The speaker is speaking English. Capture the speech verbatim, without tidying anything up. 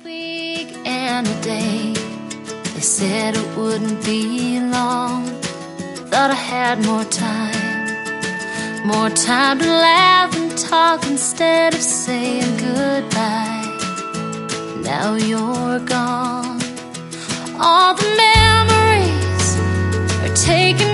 week and a day. They said it wouldn't be long. Thought I had more time, more time to laugh and talk instead of saying goodbye. Now you're gone. All the memories are taken